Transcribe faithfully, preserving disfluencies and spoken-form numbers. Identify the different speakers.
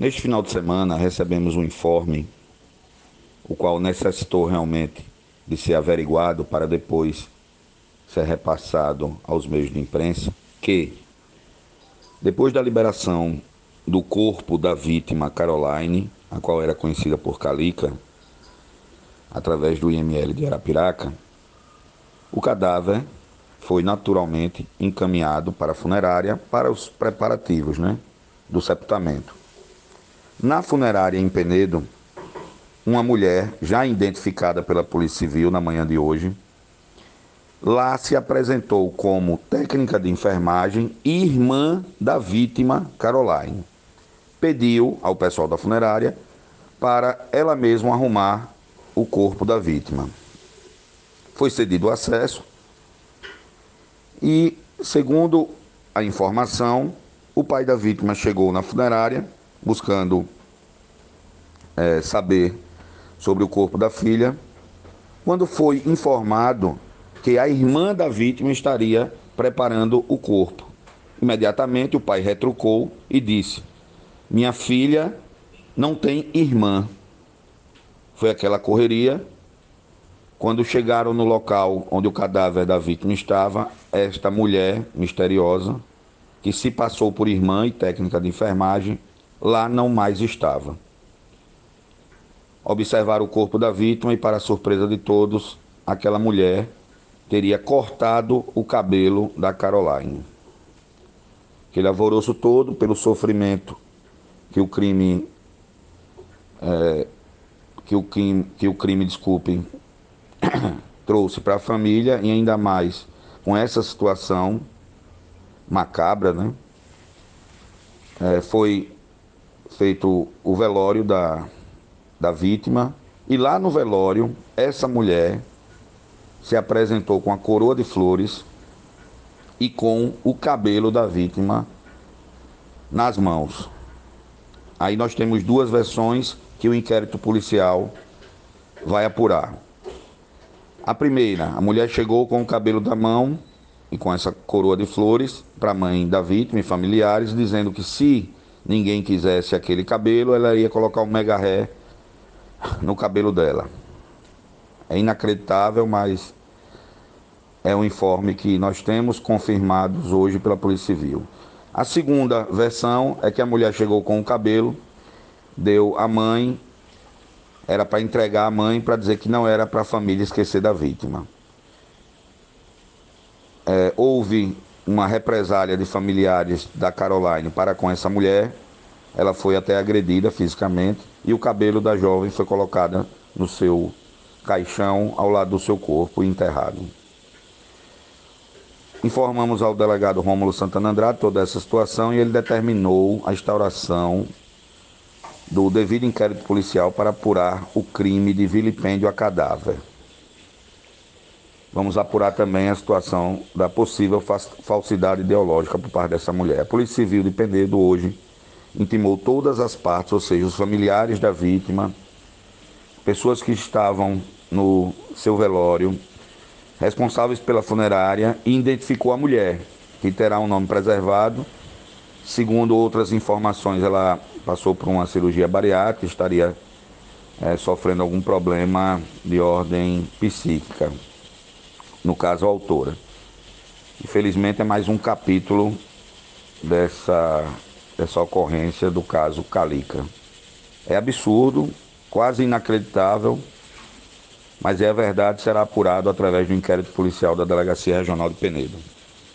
Speaker 1: Neste final de semana, recebemos um informe, o qual necessitou realmente de ser averiguado para depois ser repassado aos meios de imprensa, que, depois da liberação do corpo da vítima Caroline, a qual era conhecida por Calica, através do I M L de Arapiraca, o cadáver foi naturalmente encaminhado para a funerária para os preparativos, né, do sepultamento. Na funerária em Penedo, uma mulher, já identificada pela Polícia Civil na manhã de hoje, lá se apresentou como técnica de enfermagem e irmã da vítima Caroline. Pediu ao pessoal da funerária para ela mesma arrumar o corpo da vítima. Foi cedido o acesso e, segundo a informação, o pai da vítima chegou na funerária buscando é, saber sobre o corpo da filha, quando foi informado que a irmã da vítima estaria preparando o corpo. Imediatamente o pai retrucou e disse: minha filha não tem irmã. Foi aquela correria. Quando chegaram no local onde o cadáver da vítima estava, esta mulher misteriosa, que se passou por irmã e técnica de enfermagem, lá não mais estava. Observaram o corpo da vítima e, para a surpresa de todos, aquela mulher teria cortado o cabelo da Caroline. Aquele alvoroço todo pelo sofrimento que o crime, é, que o crime, que o crime, desculpe, trouxe para a família, e ainda mais com essa situação macabra, né? É, foi feito o velório da, da vítima, e lá no velório, essa mulher se apresentou com a coroa de flores e com o cabelo da vítima nas mãos. Aí nós temos duas versões que o inquérito policial vai apurar. A primeira, a mulher chegou com o cabelo da mão e com essa coroa de flores para a mãe da vítima e familiares, dizendo que se ninguém quisesse aquele cabelo, ela ia colocar um mega ré no cabelo dela. É inacreditável, mas é um informe que nós temos confirmados hoje pela Polícia Civil. A segunda versão é que a mulher chegou com o cabelo, deu à mãe, era para entregar à mãe para dizer que não era para a família esquecer da vítima. É, houve uma represália de familiares da Caroline para com essa mulher. Ela foi até agredida fisicamente e o cabelo da jovem foi colocado no seu caixão ao lado do seu corpo e enterrado. Informamos ao delegado Rômulo Santana Andrade toda essa situação e ele determinou a instauração do devido inquérito policial para apurar o crime de vilipêndio a cadáver. Vamos apurar também a situação da possível falsidade ideológica por parte dessa mulher. A Polícia Civil de Penedo hoje intimou todas as partes, ou seja, os familiares da vítima, pessoas que estavam no seu velório, responsáveis pela funerária, e identificou a mulher, que terá um nome preservado. Segundo outras informações, ela passou por uma cirurgia bariátrica, estaria é, sofrendo algum problema de ordem psíquica, no caso a autora. Infelizmente é mais um capítulo dessa, dessa ocorrência do caso Calica. É absurdo, quase inacreditável, mas é a verdade, será apurado através do inquérito policial da Delegacia Regional de Penedo.